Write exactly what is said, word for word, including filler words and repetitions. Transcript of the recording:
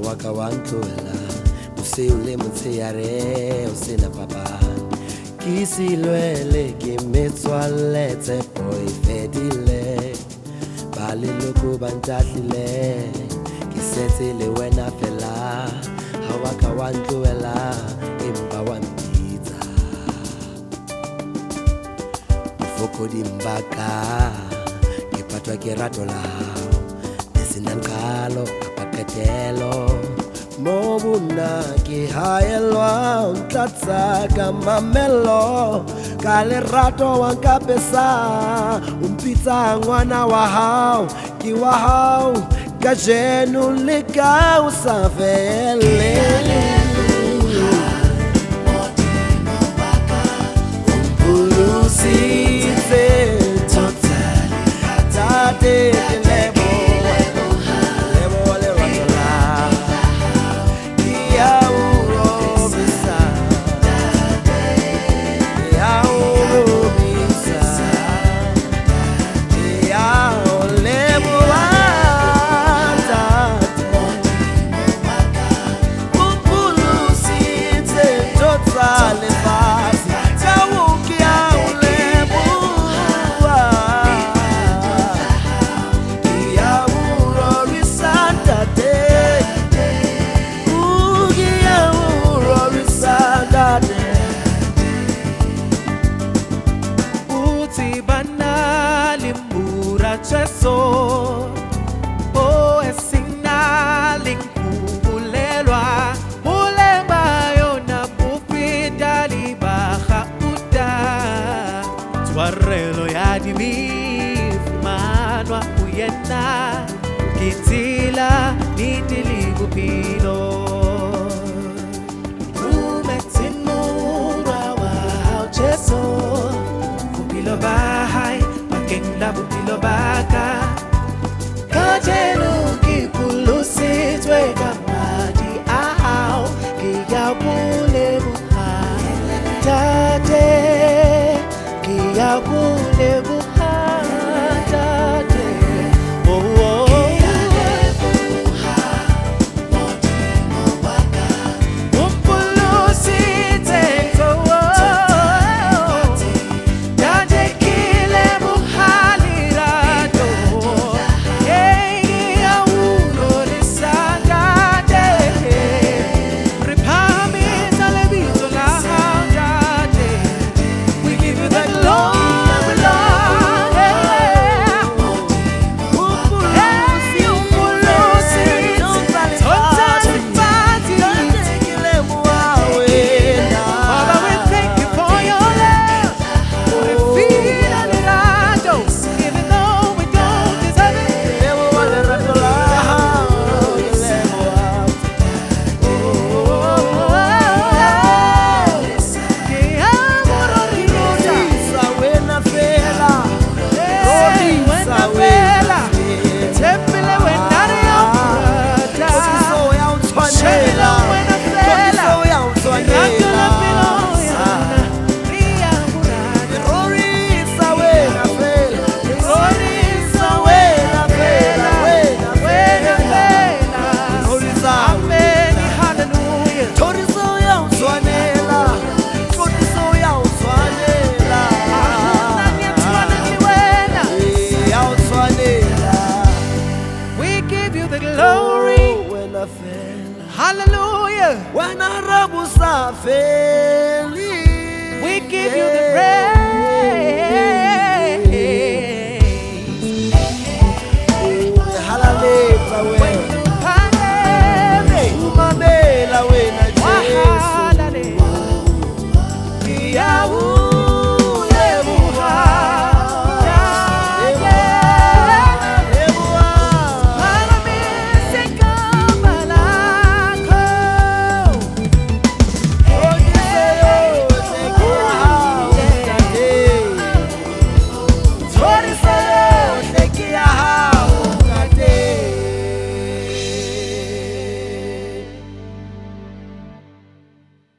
waka wantola Use ule muteyare Use na papa Kisi lwele Kime toilette Boy fedile Bali loko bantatile Kisetile wena fela Hawaka wantola Imba wampita Ufoko di mbaka Kipatwa kirato lao Nesinankalo kapakatelo Mobuna ki hayelwa Untatsa kama melo Kale rato wankapesa Umpita ngwana wahau Ki wahau Kajenu lika usafele Umpulusi te totali Tate lebo Cheso o esina linkubulelwa mulemba yona bupinda libaha uda twarelo ya dimif manwa uyena kitila nitiligupino rumetinura wa cheso kupilo bahai Kenda bukilo baka Kajenu kipulusi Tweka maji ahau Kia bule buha Tate Kia bule buha Tate Oh oh Kia buha Moti mwaka Upulusi Teko Hallelujah. When I rabu safeli, we give you the praise.